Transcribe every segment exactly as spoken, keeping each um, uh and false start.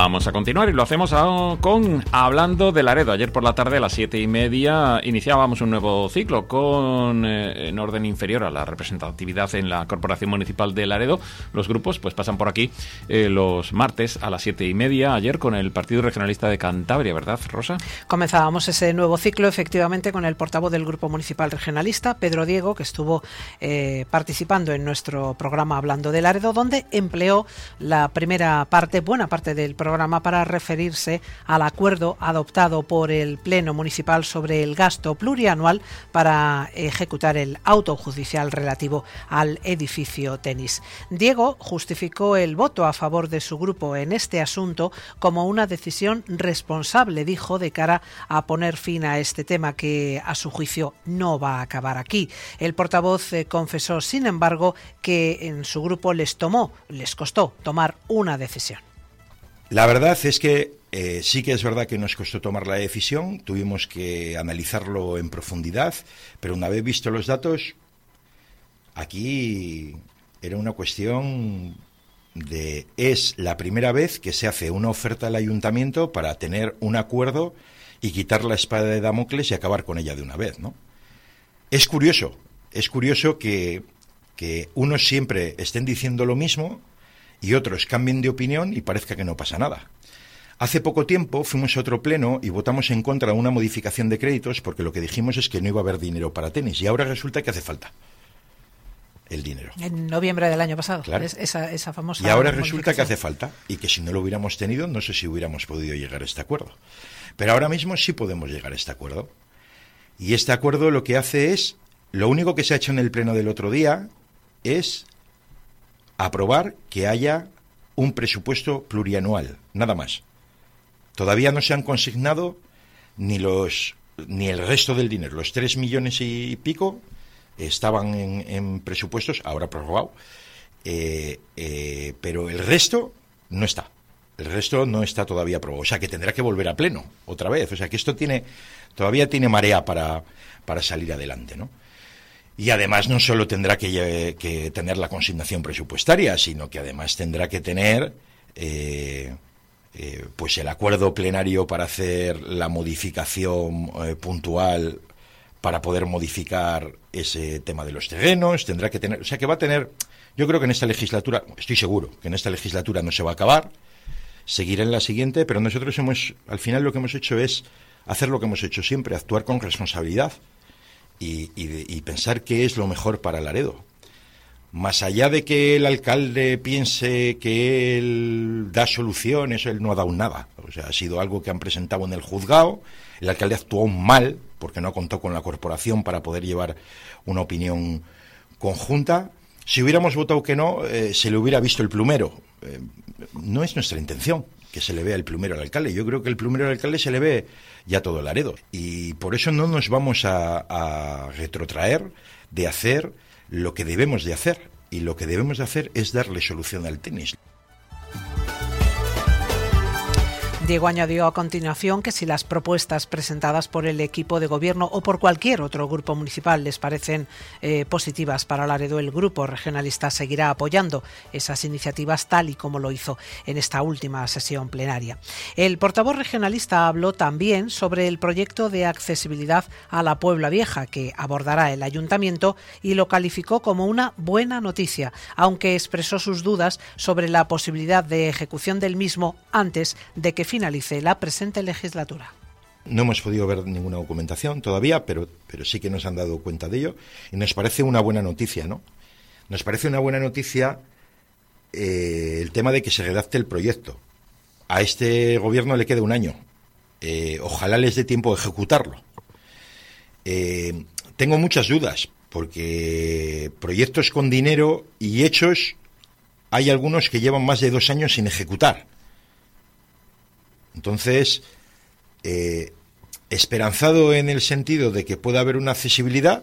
Vamos a continuar y lo hacemos a, con Hablando de Laredo. Ayer por la tarde a las siete y media iniciábamos un nuevo ciclo con eh, en orden inferior a la representatividad en la Corporación Municipal de Laredo. Los grupos pues pasan por aquí eh, los martes a las siete y media. Ayer con el Partido Regionalista de Cantabria, ¿verdad, Rosa? Comenzábamos ese nuevo ciclo efectivamente con el portavoz del Grupo Municipal Regionalista, Pedro Diego, que estuvo eh, participando en nuestro programa Hablando de Laredo, donde empleó la primera parte, buena parte del programa para referirse al acuerdo adoptado por el Pleno Municipal sobre el gasto plurianual para ejecutar el auto judicial relativo al edificio Tenis. Diego justificó el voto a favor de su grupo en este asunto como una decisión responsable, dijo, de cara a poner fin a este tema que, a su juicio, no va a acabar aquí. El portavoz eh, confesó, sin embargo, que en su grupo les tomó, les costó tomar una decisión. La verdad es que eh, sí que es verdad que nos costó tomar la decisión, tuvimos que analizarlo en profundidad, pero una vez visto los datos, aquí era una cuestión de... Es la primera vez que se hace una oferta al ayuntamiento para tener un acuerdo y quitar la espada de Damocles y acabar con ella de una vez, ¿no? Es curioso, es curioso que, que unos siempre estén diciendo lo mismo y otros cambien de opinión y parezca que no pasa nada. Hace poco tiempo fuimos a otro pleno y votamos en contra de una modificación de créditos porque lo que dijimos es que no iba a haber dinero para tenis y ahora resulta que hace falta el dinero. En noviembre del año pasado, claro. es, esa, esa famosa... Y ahora resulta que hace falta y que si no lo hubiéramos tenido no sé si hubiéramos podido llegar a este acuerdo. Pero ahora mismo sí podemos llegar a este acuerdo. Y este acuerdo lo que hace es, lo único que se ha hecho en el pleno del otro día es aprobar que haya un presupuesto plurianual, nada más. Todavía no se han consignado ni los ni el resto del dinero. Los tres millones y pico estaban en, en presupuestos, ahora prorrogado, eh, eh, pero el resto no está. El resto no está todavía aprobado. O sea, que tendrá que volver a pleno otra vez. O sea, que esto tiene todavía tiene marea para, para salir adelante, ¿no? Y además no solo tendrá que, que tener la consignación presupuestaria, sino que además tendrá que tener eh, eh, pues el acuerdo plenario para hacer la modificación eh, puntual para poder modificar ese tema de los terrenos, tendrá que tener, o sea que va a tener, yo creo que en esta legislatura, estoy seguro que en esta legislatura no se va a acabar, seguirá en la siguiente, pero nosotros hemos, al final lo que hemos hecho es hacer lo que hemos hecho siempre, actuar con responsabilidad. Y, y, y pensar qué es lo mejor para Laredo. Más allá de que el alcalde piense que él da soluciones, él no ha dado nada. O sea, ha sido algo que han presentado en el juzgado. El alcalde actuó mal porque no contó con la corporación para poder llevar una opinión conjunta. Si hubiéramos votado que no, eh, se le hubiera visto el plumero. Eh, no es nuestra intención que se le vea el plumero al alcalde. Yo creo que el plumero al alcalde se le ve ya todo Laredo. Y por eso no nos vamos a, a retrotraer de hacer lo que debemos de hacer. Y lo que debemos de hacer es darle solución al tenis. Diego añadió a continuación que si las propuestas presentadas por el equipo de gobierno o por cualquier otro grupo municipal les parecen eh, positivas para Laredo, el grupo regionalista seguirá apoyando esas iniciativas tal y como lo hizo en esta última sesión plenaria. El portavoz regionalista habló también sobre el proyecto de accesibilidad a la Puebla Vieja que abordará el ayuntamiento y lo calificó como una buena noticia, aunque expresó sus dudas sobre la posibilidad de ejecución del mismo antes de que finalice finalice la presente legislatura. No hemos podido ver ninguna documentación todavía, pero, pero sí que nos han dado cuenta de ello y nos parece una buena noticia, ¿no? Nos parece una buena noticia eh, el tema de que se redacte el proyecto. A este gobierno le queda un año. Eh, ojalá les dé tiempo de ejecutarlo. Eh, tengo muchas dudas, porque proyectos con dinero y hechos hay algunos que llevan más de dos años sin ejecutar. Entonces, eh, esperanzado en el sentido de que pueda haber una accesibilidad,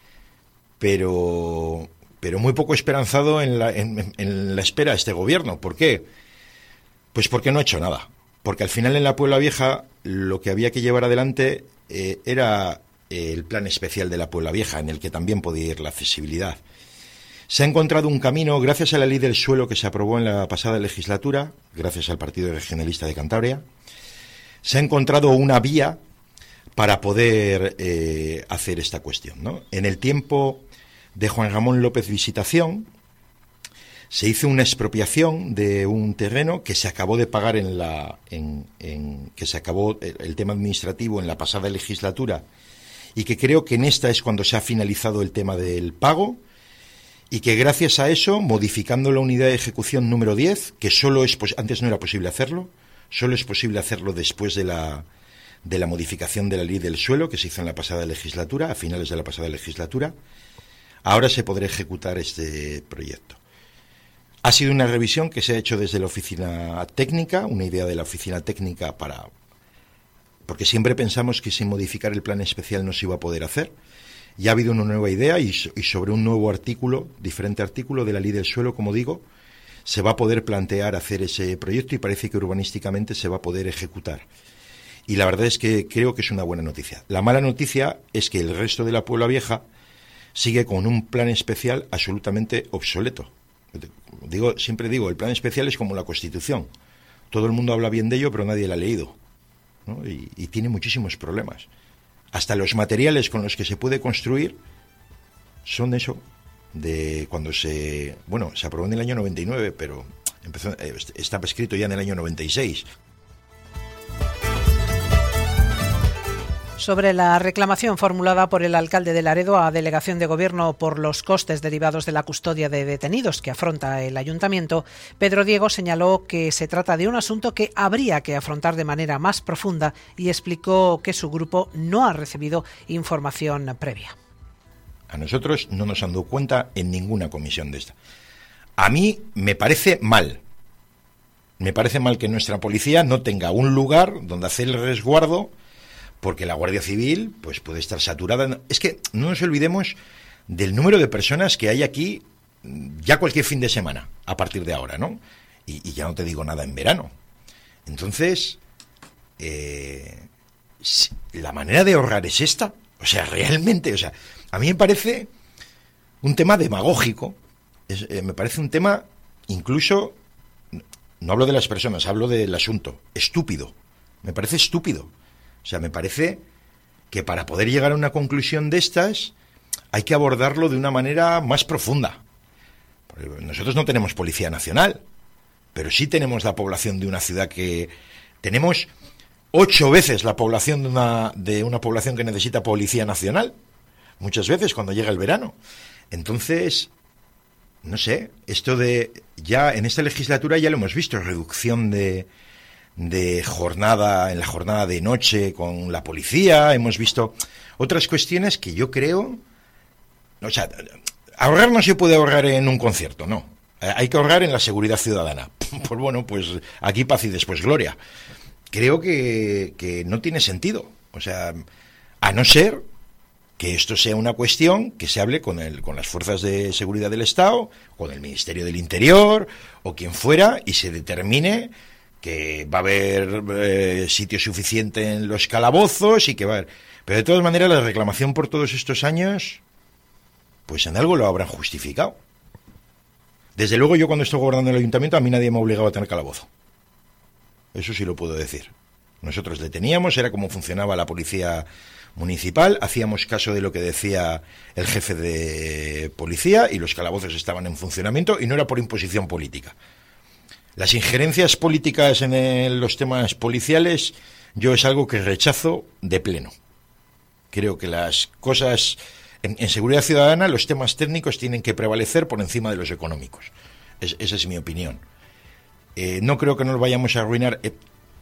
pero, pero muy poco esperanzado en la, en, en la espera de este gobierno. ¿Por qué? Pues porque no ha hecho nada. Porque al final en la Puebla Vieja lo que había que llevar adelante eh, era el plan especial de la Puebla Vieja, en el que también podía ir la accesibilidad. Se ha encontrado un camino, gracias a la ley del suelo que se aprobó en la pasada legislatura, gracias al Partido Regionalista de Cantabria, se ha encontrado una vía para poder eh, hacer esta cuestión, ¿no? En el tiempo de Juan Ramón López Visitación se hizo una expropiación de un terreno que se acabó de pagar en la en, en que se acabó el, el tema administrativo en la pasada legislatura, y que creo que en esta es cuando se ha finalizado el tema del pago, y que gracias a eso, modificando la unidad de ejecución número diez, que solo es antes no era posible hacerlo, solo es posible hacerlo después de la de la modificación de la ley del suelo que se hizo en la pasada legislatura, a finales de la pasada legislatura, ahora se podrá ejecutar este proyecto. Ha sido una revisión que se ha hecho desde la oficina técnica, una idea de la oficina técnica para... porque siempre pensamos que sin modificar el plan especial no se iba a poder hacer. Ya ha habido una nueva idea y, y sobre un nuevo artículo, diferente artículo de la ley del suelo, como digo, se va a poder plantear hacer ese proyecto y parece que urbanísticamente se va a poder ejecutar. Y la verdad es que creo que es una buena noticia. La mala noticia es que el resto de la Puebla Vieja sigue con un plan especial absolutamente obsoleto. Digo, siempre digo, el plan especial es como la Constitución. Todo el mundo habla bien de ello, pero nadie la ha leído, ¿no? Y, y tiene muchísimos problemas. Hasta los materiales con los que se puede construir son eso, de cuando se... Bueno, se aprobó en el año noventa y nueve, pero empezó, estaba escrito ya en el año noventa y seis. Sobre la reclamación formulada por el alcalde de Laredo a Delegación de Gobierno por los costes derivados de la custodia de detenidos que afronta el ayuntamiento, Pedro Diego señaló que se trata de un asunto que habría que afrontar de manera más profunda y explicó que su grupo no ha recibido información previa. A nosotros no nos han dado cuenta en ninguna comisión de esta. A mí me parece mal. Me parece mal que nuestra policía no tenga un lugar donde hacer el resguardo, porque la Guardia Civil pues puede estar saturada. Es que no nos olvidemos del número de personas que hay aquí ya cualquier fin de semana, a partir de ahora, ¿no? Y, y ya no te digo nada en verano. Entonces, eh, la manera de ahorrar es esta. O sea, realmente, o sea, a mí me parece un tema demagógico. Es, eh, me parece un tema, incluso, no hablo de las personas, hablo del asunto, estúpido. Me parece estúpido. O sea, me parece que para poder llegar a una conclusión de estas hay que abordarlo de una manera más profunda. Porque nosotros no tenemos Policía Nacional, pero sí tenemos la población de una ciudad que... Tenemos ocho veces la población de una, de una población que necesita Policía Nacional, muchas veces cuando llega el verano. Entonces, no sé, esto de... Ya en esta legislatura ya lo hemos visto, reducción de... de jornada, en la jornada de noche con la policía, hemos visto otras cuestiones que yo creo, o sea, ahorrar no se puede ahorrar en un concierto, no, hay que ahorrar en la seguridad ciudadana. Pues bueno, pues aquí paz y después gloria. Creo que, que no tiene sentido, o sea, a no ser que esto sea una cuestión que se hable con el, con las fuerzas de seguridad del Estado, con el Ministerio del Interior o quien fuera, y se determine que va a haber eh, sitio suficiente en los calabozos y que va a haber... Pero de todas maneras la reclamación por todos estos años, pues en algo lo habrán justificado. Desde luego yo cuando estoy gobernando el ayuntamiento a mí nadie me ha obligado a tener calabozo. Eso sí lo puedo decir. Nosotros le teníamos, era como funcionaba la policía municipal, hacíamos caso de lo que decía el jefe de policía y los calabozos estaban en funcionamiento y no era por imposición política. Las injerencias políticas en el, los temas policiales, yo es algo que rechazo de pleno. Creo que las cosas, en, en seguridad ciudadana, los temas técnicos tienen que prevalecer por encima de los económicos. Es, esa es mi opinión. Eh, no creo que nos vayamos a arruinar. Eh,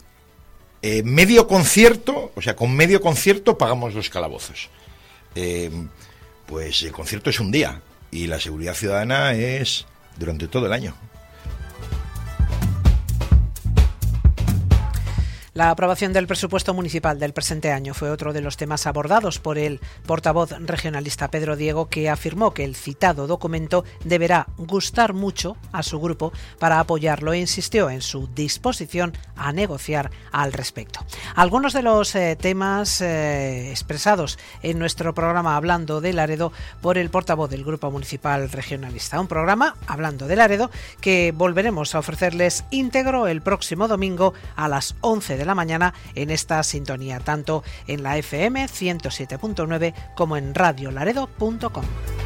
eh, medio concierto, o sea, con medio concierto pagamos los calabozos. Eh, pues el concierto es un día y la seguridad ciudadana es durante todo el año. La aprobación del presupuesto municipal del presente año fue otro de los temas abordados por el portavoz regionalista Pedro Diego, que afirmó que el citado documento deberá gustar mucho a su grupo para apoyarlo e insistió en su disposición a negociar al respecto. Algunos de los eh, temas eh, expresados en nuestro programa Hablando de Laredo por el portavoz del Grupo Municipal Regionalista. Un programa, Hablando de Laredo, que volveremos a ofrecerles íntegro el próximo domingo a las once de la mañana en esta sintonía, tanto en la F M ciento siete punto nueve como en radio laredo punto com.